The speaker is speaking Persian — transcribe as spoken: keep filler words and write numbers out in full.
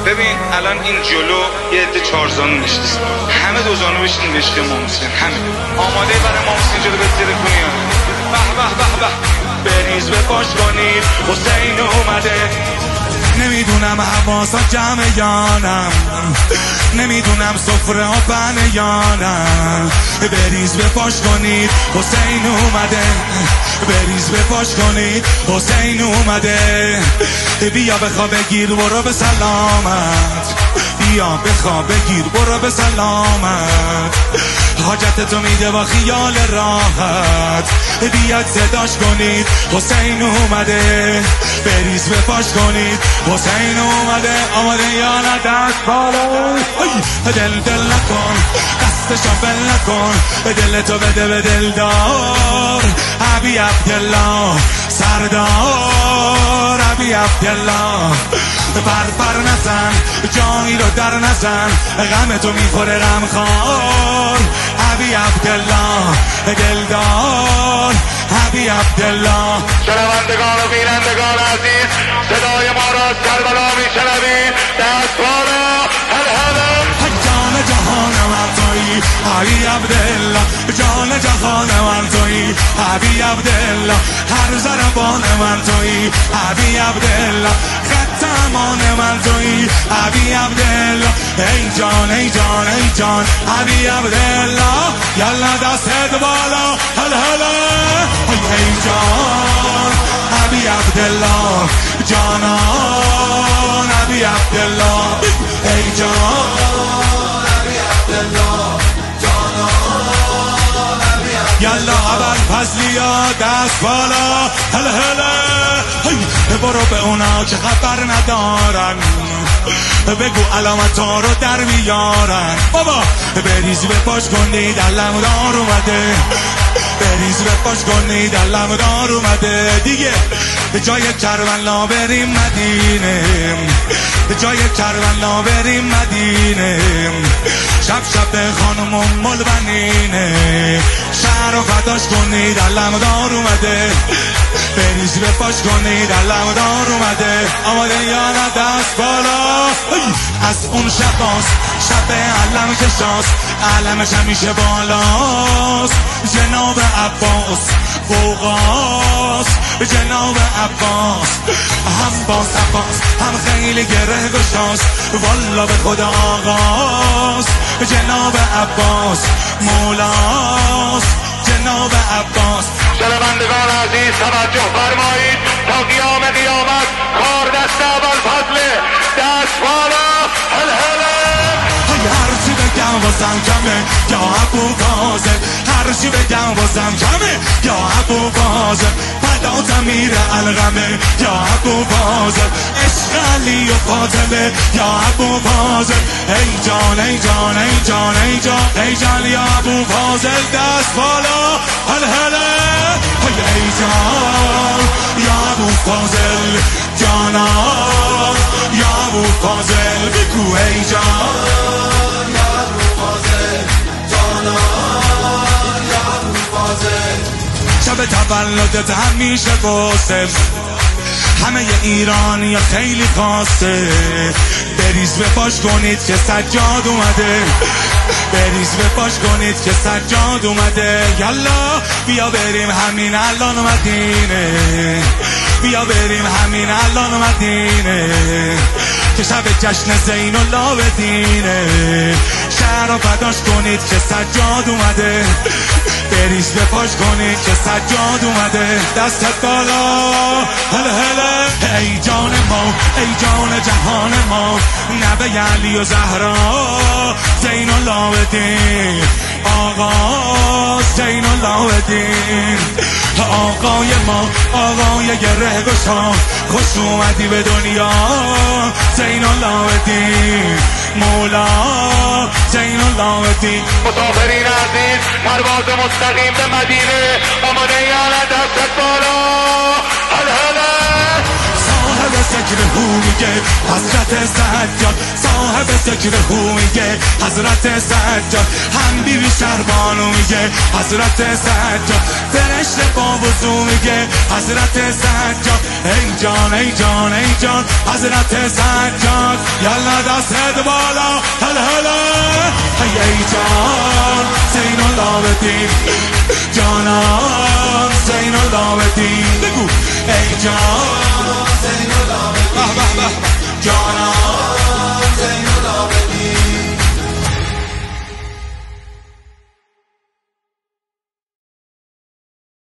ببین الان این جلو یه عده چهارزانو نشست، همه دوزانو بشین مشت امام حسین، همه آماده برای امام حسین جلو بتره کنی. به به به به بریز به پاش کنید حسین اومده. نمیدونم حواسا جمع یانم، نمیدونم سفره ها بنه یانم. بریز به پاش کنید حسین اومده، بریز به پاش کنید حسین اومده. بیا بخواب بگیر برو به سلامت، بیا بخواب بگیر برو به سلامت. حاجت تو میده با خیال راحت، بیاد صداش کنید حسین اومده. بریز به پاش کنید حسین اومده. آماده یا نه دست بالا، دل دل نکن دستشو بل نکن، دل تو بده به دلدار ابی عبدالله سردار ابی عبدالله. پر پر نزن جایی رو در نزن، غم تو میخوره غم خار ابی عبدالله دلدار ابی عبدالله. شنوندگان و بینندگان عزیز، صدای ما را از کربلا میشنوید. دست بالا هل هل. جان جهان من تویی ابی عبدالله، جان جهان من تویی ابی عبدالله. هر ضربان من تویی ابی عبدالله، خط امان من تویی ابی عبدالله. ای جان ای جان ای جان ابی عبدالله. یلا دست بالا هل هل. ای جان ابی عبدالله، جانان ابی عبدالله. ای جان ابی عبدالله، جانان ابی عبدالله. یلا اول فضلیا دست بالا هل هل. برو به اونا که خبر ندارن، بگو علامت ها رو در بیارن. بابا بریز به پاش کنید علمدار اومده، بریز به پاش کنید علمدار اومده. دیگه به جای کربلا بریم مدینه، به جای کربلا بریم مدینه. شب شب به خانم ام البنینه، شهر رو فداش کنید علمدار اومده. بریز به پاش کنید علمدار اومده. آماده یا نه دست بالا. از اون شباست شب علم کشاست، علمش همیشه بالاست. جناب عباس فوقاست، جناب عباس هم باز عباس هم خیلی گره گشاست. والا به خدا آقاست، جناب عباس مولاست، جناب عباس. شنوندگان عزیز توجه فرمایید، تا قیام قیامت کار دست اول فضله. دست بالا هل هل. هرچی بگم بازم کمه یا ابو فاضل، هرچی بگم بازم کمه یا ابو فاضل. فدا میره الغمه یا ابو فاضل، عشق علی و فاطمه یا ابو فاضل. ای جان ای جان ای جان ای جان ای جان یا ابو فاضل. دست بالا هل هل. ای جان یا ابو فاضل، جانان یا ابو فاضل. بگو ای جان شب تولدت همیشه قاسم، همه ایرانی خیلی خاصه. بریز به پاش کنید که سجاد اومده، بریز به پاش کنید که سجاد اومده. یلا بیا بریم همین الان مدینه، بیا بریم همین الان مدینه. که شب جشن زین العابدینه، شهر رو فداش کنید که سجاد اومده. بریز به پاش کنید که سجاد اومده. دستت بالا هل هل. ای جان ما ای جان جهان ما، نبی علی و زهرا زین العابدین. آقا زین العابدین، آقای ما آقای گره گشا. خوش اومدی به دنیا زین العابدین، مولا زین العابدین. مسافرین عزیز پرواز مستقیم به مدینه. آماده یا نه دست بالا هل هل. صاحب ذکر هو میگه حضرت سجاد، صاحب ذکر هو میگه حضرت سجاد، هم بیبی شهربانو میگه حضرت سجاد، فرشته با وضو میگه حضرت سجاد، ای جان ای جان ای جان حضرت سجاد. یالا دست بالا هل هلا، ای ای جان زین العابدین، جانان زین العابدین، بگو ای جان